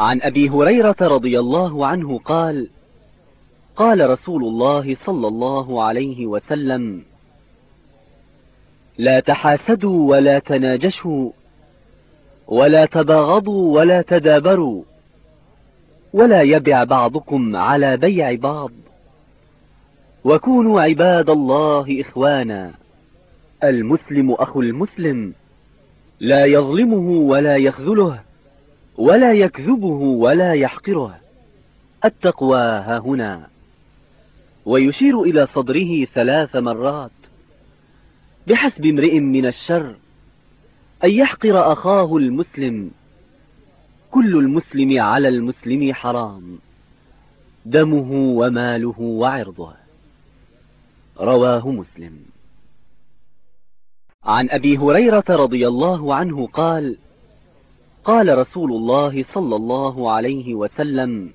عن أبي هريرة رضي الله عنه قال: قال رسول الله صلى الله عليه وسلم: لا تحاسدوا ولا تناجشوا ولا تباغضوا ولا تدابروا ولا يبع بعضكم على بيع بعض، وكونوا عباد الله إخوانا. المسلم أخو المسلم، لا يظلمه ولا يخذله ولا يكذبه ولا يحقره. التقوى هاهنا. ويشير إلى صدره 3 مرات. بحسب امرئ من الشر أن يحقر أخاه المسلم. كل المسلم على المسلم حرام، دمه وماله وعرضه. رواه مسلم. عن أبي هريرة رضي الله عنه قال: قال رسول الله صلى الله عليه وسلم: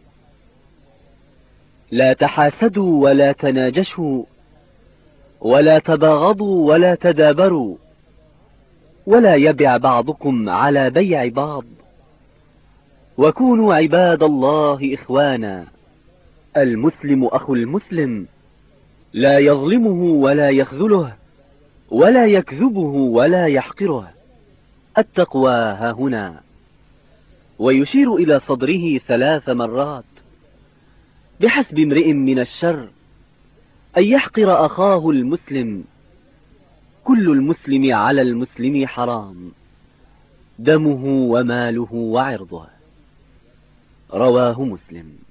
لا تحاسدوا ولا تناجشوا ولا تباغضوا ولا تدابروا ولا يبع بعضكم على بيع بعض، وكونوا عباد الله إخوانا. المسلم أخو المسلم، لا يظلمه ولا يخذله ولا يكذبه ولا يحقره. التقوى هاهنا. ويشير إلى صدره 3 مرات. بحسب امرئ من الشر أن يحقر أخاه المسلم. كل المسلم على المسلم حرام، دمه وماله وعرضه. رواه مسلم.